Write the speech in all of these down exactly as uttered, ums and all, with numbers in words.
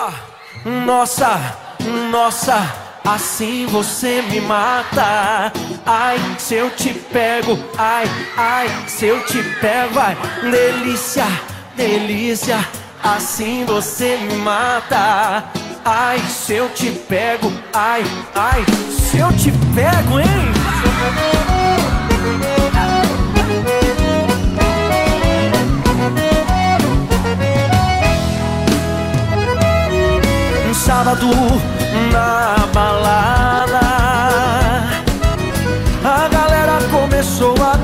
Nossa, nossa, nossa, assim você me mata. Ai, se eu te pego, ai, ai, se eu te pego, vai. Delícia, delícia, assim você me mata. Ai, se eu te pego, ai, ai, se eu te pego, hein? Um sábado na balada, a galera começou a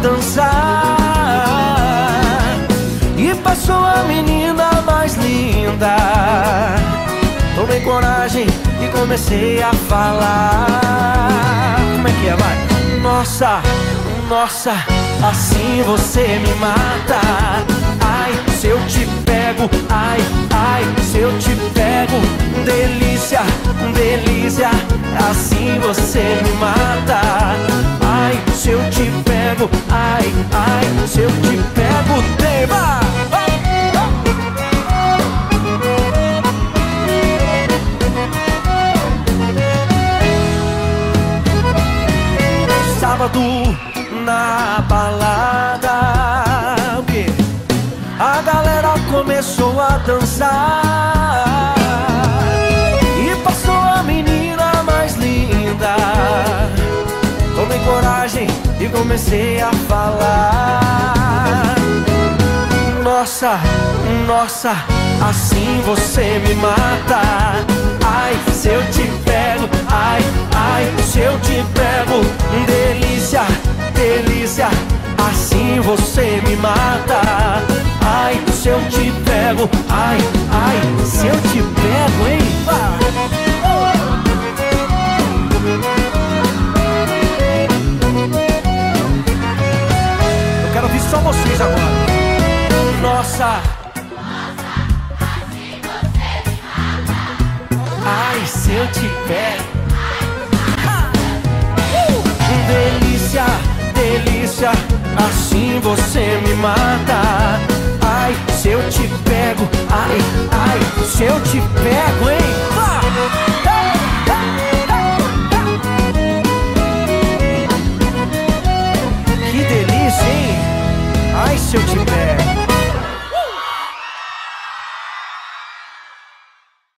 dançar e passou a menina mais linda. Tomei coragem e comecei a falar. Como é que é, vai? Nossa, nossa, assim você me mata. Ai, se eu te pego, ai, ai, se eu te pego. Delícia, delícia, assim você me mata. Ai, se eu te pego, ai, ai, se eu te pego, tema. Sábado na balada, o quê? A galera começou a dançar e passou a menina mais linda. Tomei coragem e comecei a falar. Nossa, nossa, assim você me mata. Ai, se eu te pego, ai, ai, se eu te pego. Delícia, delícia, assim você me mata. Ai, se eu te pego, ai, ai, se eu te pego, hein? Eu quero ouvir só vocês agora. Nossa, ai, se eu te pego. Delícia, delícia, assim você me mata. Ai, se eu te pego, ai, ai, se eu te pego, hein?